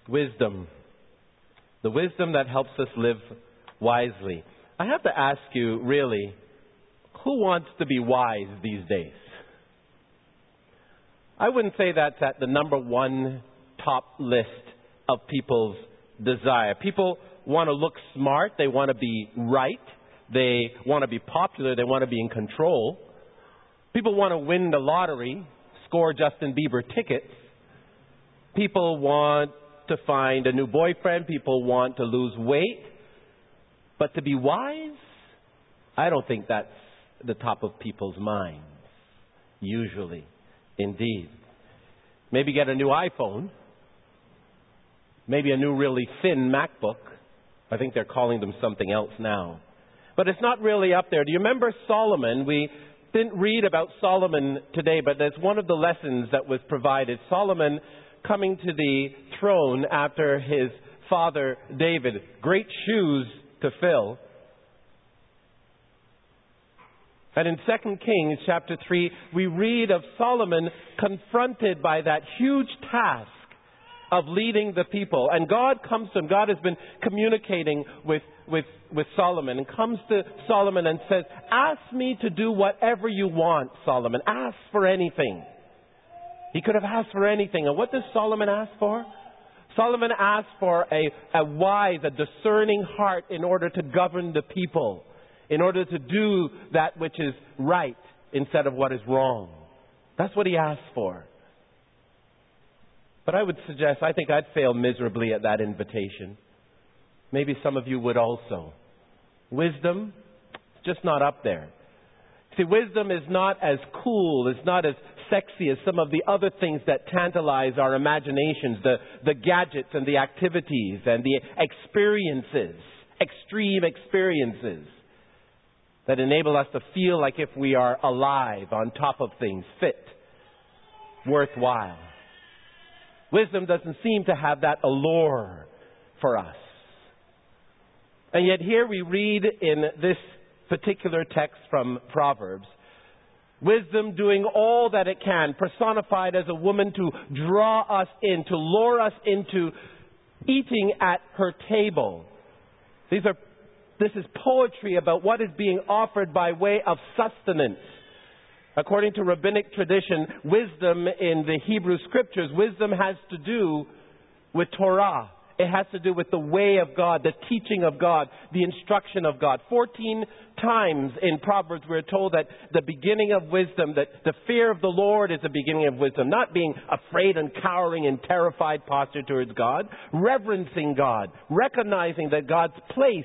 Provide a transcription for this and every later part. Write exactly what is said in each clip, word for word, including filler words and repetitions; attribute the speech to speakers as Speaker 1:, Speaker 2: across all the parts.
Speaker 1: Wisdom. The wisdom that helps us live wisely. I have to ask you, really, who wants to be wise these days? I wouldn't say that's at the number one top list of people's desire. People want to look smart. They want to be right. They want to be popular. They want to be in control. People want to win the lottery, score Justin Bieber tickets. People want to find a new boyfriend. People want to lose weight. But to be wise, I don't think that's the top of people's minds, usually. Indeed. Maybe get a new iPhone. Maybe a new really thin MacBook. I think they're calling them something else now. But it's not really up there. Do you remember Solomon? We didn't read about Solomon today, but that's one of the lessons that was provided. Solomon coming to the throne after his father David. Great shoes to fill. And in Second Kings chapter three, we read of Solomon confronted by that huge task of leading the people. And God comes to him. God has been communicating with, with, with Solomon and comes to Solomon and says, ask me to do whatever you want, Solomon. Ask for anything. He could have asked for anything. And what does Solomon ask for? Solomon asked for a, a wise, a discerning heart in order to govern the people. In order to do that which is right instead of what is wrong. That's what he asked for. But I would suggest, I think I'd fail miserably at that invitation. Maybe some of you would also. Wisdom, just not up there. See, wisdom is not as cool, it's not as sexy as some of the other things that tantalize our imaginations, the, the gadgets and the activities and the experiences, extreme experiences that enable us to feel like if we are alive, on top of things, fit, worthwhile. Wisdom doesn't seem to have that allure for us. And yet here we read in this particular text from Proverbs, wisdom doing all that it can, personified as a woman to draw us in, to lure us into eating at her table. These are This is poetry about what is being offered by way of sustenance. According to rabbinic tradition, wisdom in the Hebrew scriptures, wisdom has to do with Torah. It has to do with the way of God, the teaching of God, the instruction of God. Fourteen times in Proverbs we're told that the beginning of wisdom, that the fear of the Lord is the beginning of wisdom. Not being afraid and cowering in terrified posture towards God. Reverencing God. Recognizing that God's place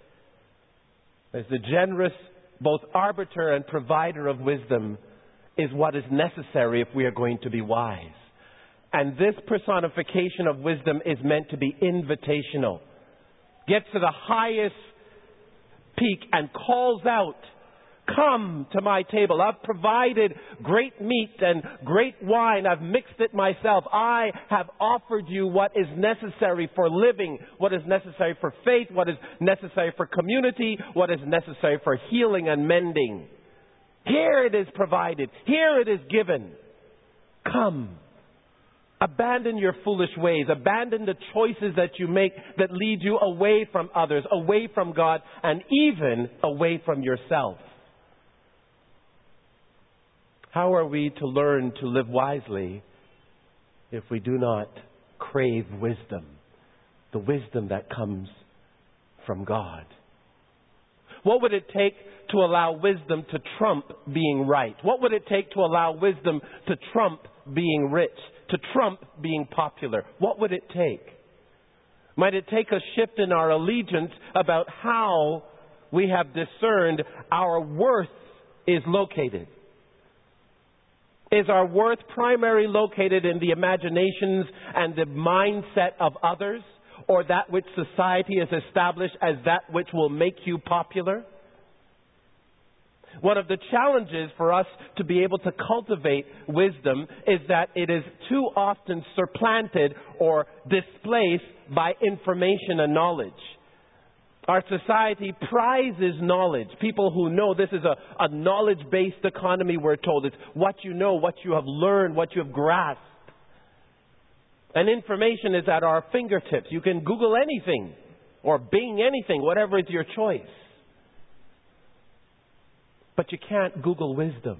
Speaker 1: as the generous, both arbiter and provider of wisdom, is what is necessary if we are going to be wise. And this personification of wisdom is meant to be invitational. Gets to the highest peak and calls out, come to my table. I've provided great meat and great wine. I've mixed it myself. I have offered you what is necessary for living, what is necessary for faith, what is necessary for community, what is necessary for healing and mending. Here it is provided. Here it is given. Come. Abandon your foolish ways. Abandon the choices that you make that lead you away from others, away from God, and even away from yourself. How are we to learn to live wisely if we do not crave wisdom? The wisdom that comes from God. What would it take to allow wisdom to trump being right? What would it take to allow wisdom to trump being rich? To trump being popular? What would it take? Might it take a shift in our allegiance about how we have discerned our worth is located? Is our worth primarily located in the imaginations and the mindset of others, or that which society has established as that which will make you popular? One of the challenges for us to be able to cultivate wisdom is that it is too often supplanted or displaced by information and knowledge. Our society prizes knowledge. People who know, this is a, a knowledge-based economy, we're told. It's what you know, what you have learned, what you have grasped. And information is at our fingertips. You can Google anything or Bing anything, whatever is your choice. But you can't Google wisdom.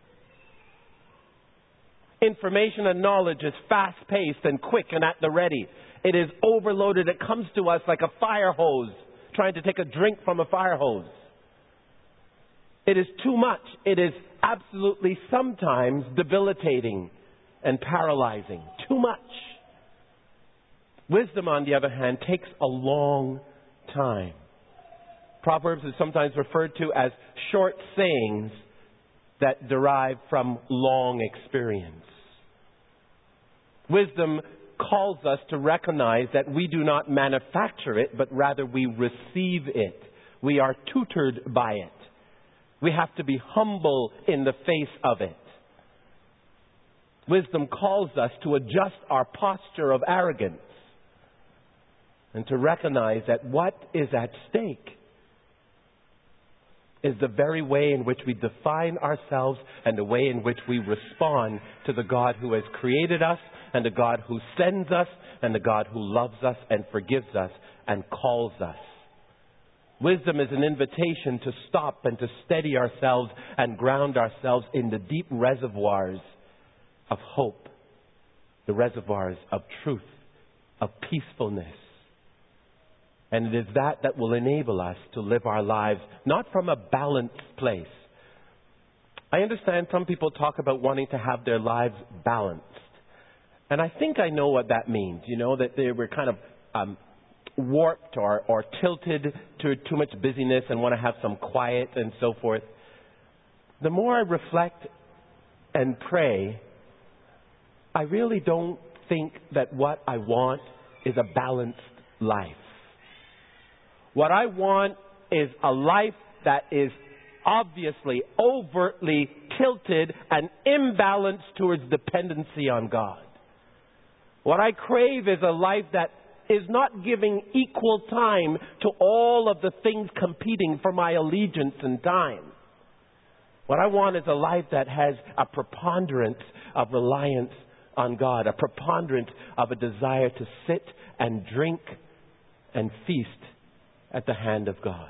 Speaker 1: Information and knowledge is fast-paced and quick and at the ready. It is overloaded. It comes to us like a fire hose, trying to take a drink from a fire hose. It is too much. It is absolutely sometimes debilitating and paralyzing. Too much. Wisdom, on the other hand, takes a long time. Proverbs is sometimes referred to as short sayings that derive from long experience. Wisdom calls us to recognize that we do not manufacture it, but rather we receive it. We are tutored by it. We have to be humble in the face of it. Wisdom calls us to adjust our posture of arrogance and to recognize that what is at stake is the very way in which we define ourselves and the way in which we respond to the God who has created us and the God who sends us and the God who loves us and forgives us and calls us. Wisdom is an invitation to stop and to steady ourselves and ground ourselves in the deep reservoirs of hope, the reservoirs of truth, of peacefulness. And it is that that will enable us to live our lives not from a balanced place. I understand some people talk about wanting to have their lives balanced. And I think I know what that means. You know, that they were kind of um, warped or, or tilted to too much busyness and want to have some quiet and so forth. The more I reflect and pray, I really don't think that what I want is a balanced life. What I want is a life that is obviously, overtly tilted and imbalanced towards dependency on God. What I crave is a life that is not giving equal time to all of the things competing for my allegiance and time. What I want is a life that has a preponderance of reliance on God, a preponderance of a desire to sit and drink and feast at the hand of God.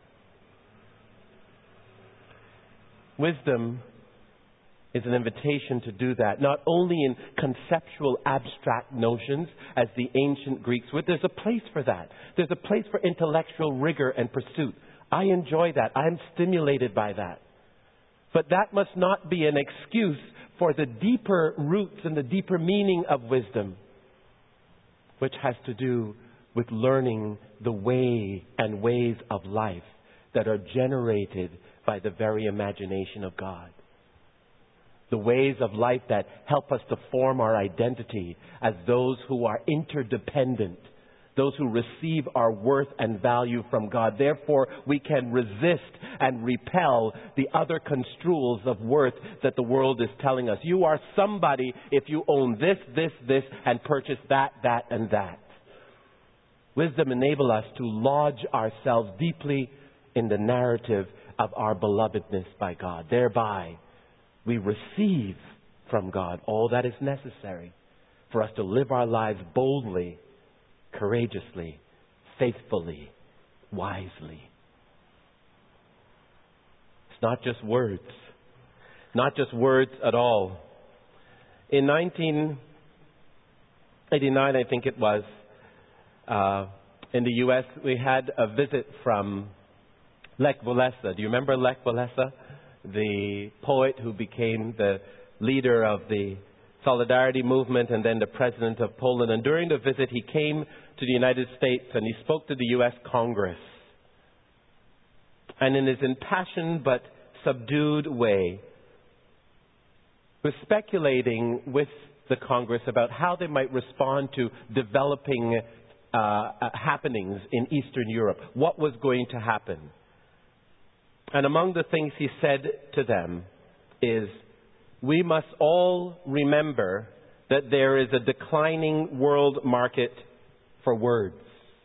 Speaker 1: Wisdom is an invitation to do that, not only in conceptual abstract notions as the ancient Greeks would. There's a place for that. There's a place for intellectual rigor and pursuit. I enjoy that. I'm stimulated by that. But that must not be an excuse for the deeper roots and the deeper meaning of wisdom, which has to do with learning the way and ways of life that are generated by the very imagination of God. The ways of life that help us to form our identity as those who are interdependent, those who receive our worth and value from God. Therefore, we can resist and repel the other construals of worth that the world is telling us. You are somebody if you own this, this, this, and purchase that, that, and that. Wisdom enables us to lodge ourselves deeply in the narrative of our belovedness by God. Thereby, we receive from God all that is necessary for us to live our lives boldly, courageously, faithfully, wisely. It's not just words. Not just words at all. In nineteen eighty-nine, I think it was, uh, in the U S, we had a visit from Lech Walesa. Do you remember Lech Walesa? The poet who became the leader of the Solidarity movement and then the president of Poland. And during the visit, he came to the United States and he spoke to the U S Congress. And in his impassioned but subdued way, was speculating with the Congress about how they might respond to developing uh, happenings in Eastern Europe. What was going to happen? And among the things he said to them is, we must all remember that there is a declining world market for words.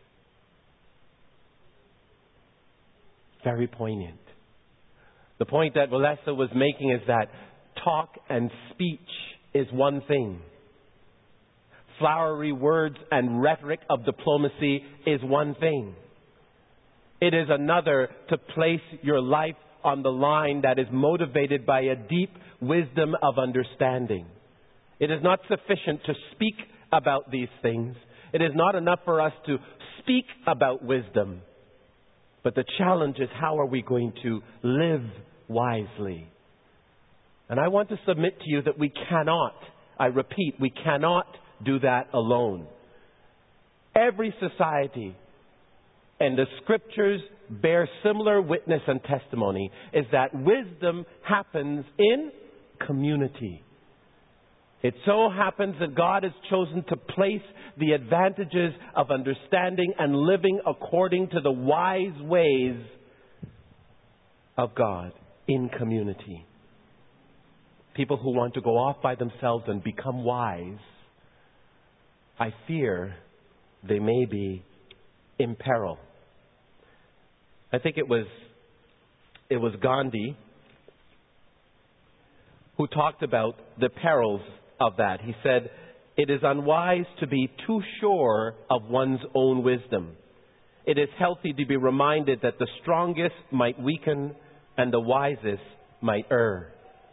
Speaker 1: Very poignant. The point that Walesa was making is that talk and speech is one thing. flowery words and rhetoric of diplomacy is one thing. It is another to place your life on the line that is motivated by a deep wisdom of understanding. It is not sufficient to speak about these things. It is not enough for us to speak about wisdom. But the challenge is, how are we going to live wisely? And I want to submit to you that we cannot, I repeat, we cannot do that alone. Every society, and the scriptures bear similar witness and testimony, is that wisdom happens in community. It so happens that God has chosen to place the advantages of understanding and living according to the wise ways of God in community. People who want to go off by themselves and become wise, I fear they may be in peril. I think it was it was Gandhi who talked about the perils of that. He said, "It is unwise to be too sure of one's own wisdom. It is healthy to be reminded that the strongest might weaken and the wisest might err."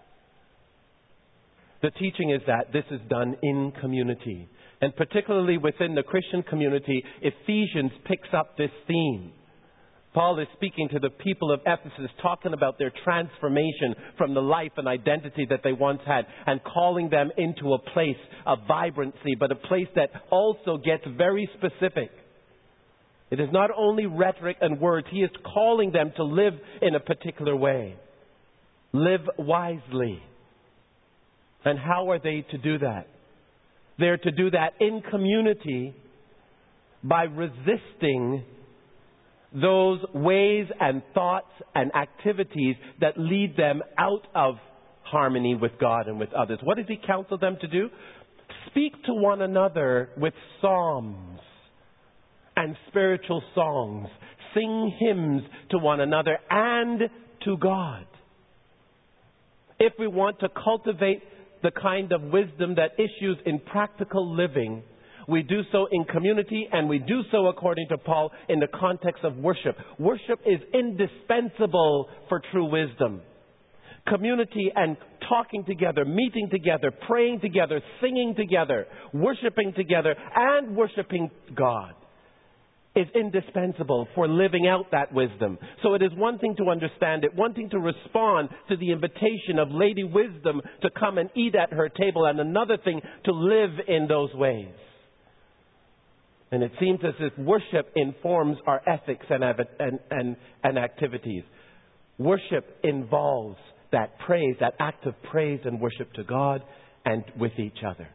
Speaker 1: The teaching is that this is done in community. And particularly within the Christian community, Ephesians picks up this theme. Paul is speaking to the people of Ephesus, talking about their transformation from the life and identity that they once had, and calling them into a place of vibrancy, but a place that also gets very specific. It is not only rhetoric and words. He is calling them to live in a particular way. Live wisely. And how are they to do that? They're to do that in community by resisting those ways and thoughts and activities that lead them out of harmony with God and with others. What does he counsel them to do? Speak to one another with psalms and spiritual songs. Sing hymns to one another and to God. If we want to cultivate the kind of wisdom that issues in practical living, we do so in community, and we do so, according to Paul, in the context of worship. Worship is indispensable for true wisdom. Community and talking together, meeting together, praying together, singing together, worshiping together, and worshiping God is indispensable for living out that wisdom. So it is one thing to understand it, one thing to respond to the invitation of Lady Wisdom to come and eat at her table, and another thing to live in those ways. And it seems as if worship informs our ethics and, and, and, and activities. Worship involves that praise, that act of praise and worship to God and with each other.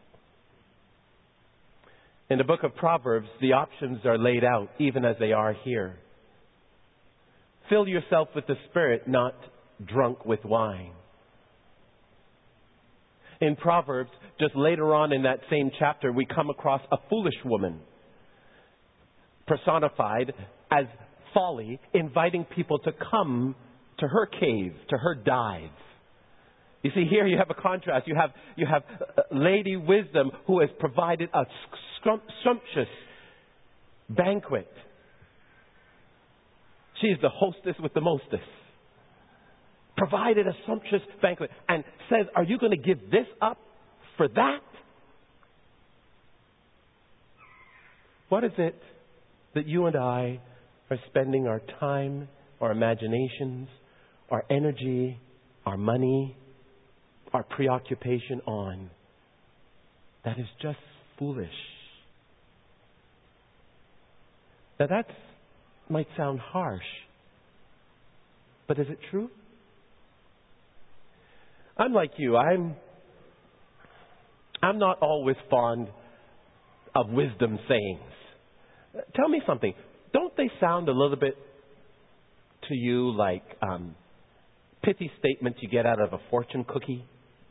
Speaker 1: In the book of Proverbs, the options are laid out, even as they are here. Fill yourself with the Spirit, not drunk with wine. In Proverbs, just later on in that same chapter, we come across a foolish woman, personified as folly, inviting people to come to her cave, to her dive. You see, here you have a contrast. You have you have Lady Wisdom, who has provided a sumptuous banquet. She's the hostess with the mostess. Provided a sumptuous banquet and says, are you going to give this up for that? What is it that you and I are spending our time, our imaginations, our energy, our money, our preoccupation on? That is just foolish. Now that might sound harsh, but is it true? I'm like you. I'm I'm not always fond of wisdom sayings. Tell me something. Don't they sound a little bit to you like um, pithy statements you get out of a fortune cookie?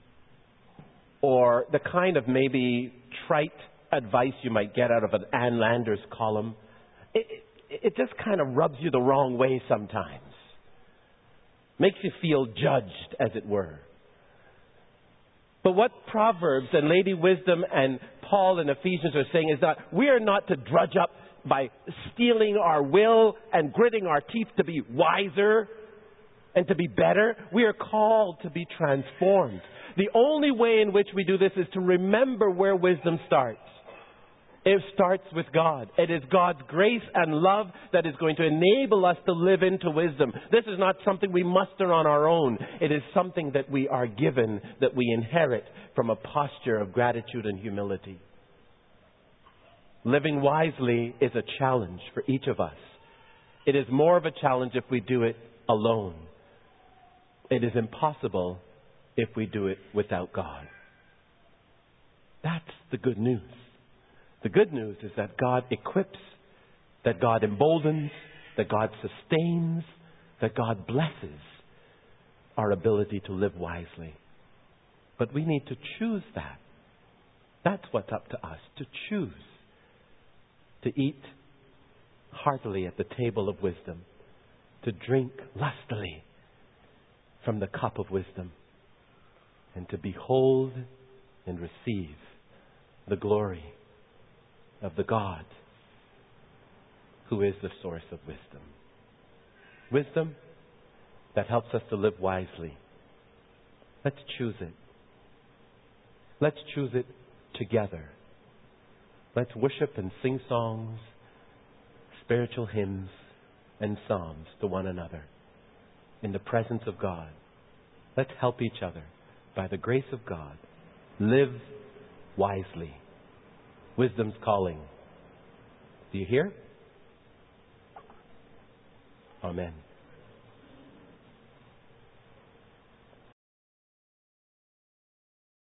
Speaker 1: Or the kind of maybe trite advice you might get out of an Ann Landers column? It, it, it just kind of rubs you the wrong way sometimes. Makes you feel judged, as it were. But what Proverbs and Lady Wisdom and Paul and Ephesians are saying is that we are not to drudge up by steeling our will and gritting our teeth to be wiser and to be better. We are called to be transformed. The only way in which we do this is to remember where wisdom starts. It starts with God. It is God's grace and love that is going to enable us to live into wisdom. This is not something we muster on our own. It is something that we are given, that we inherit from a posture of gratitude and humility. Living wisely is a challenge for each of us. It is more of a challenge if we do it alone. It is impossible if we do it without God. That's the good news. The good news is that God equips, that God emboldens, that God sustains, that God blesses our ability to live wisely. But we need to choose that. That's what's up to us, to choose to eat heartily at the table of wisdom, to drink lustily from the cup of wisdom, and to behold and receive the glory of the God who is the source of wisdom. Wisdom that helps us to live wisely. Let's choose it. Let's choose it together. Let's worship and sing songs, spiritual hymns, and psalms to one another in the presence of God. Let's help each other by the grace of God. Live wisely. Wisdom's calling. Do you hear? Amen.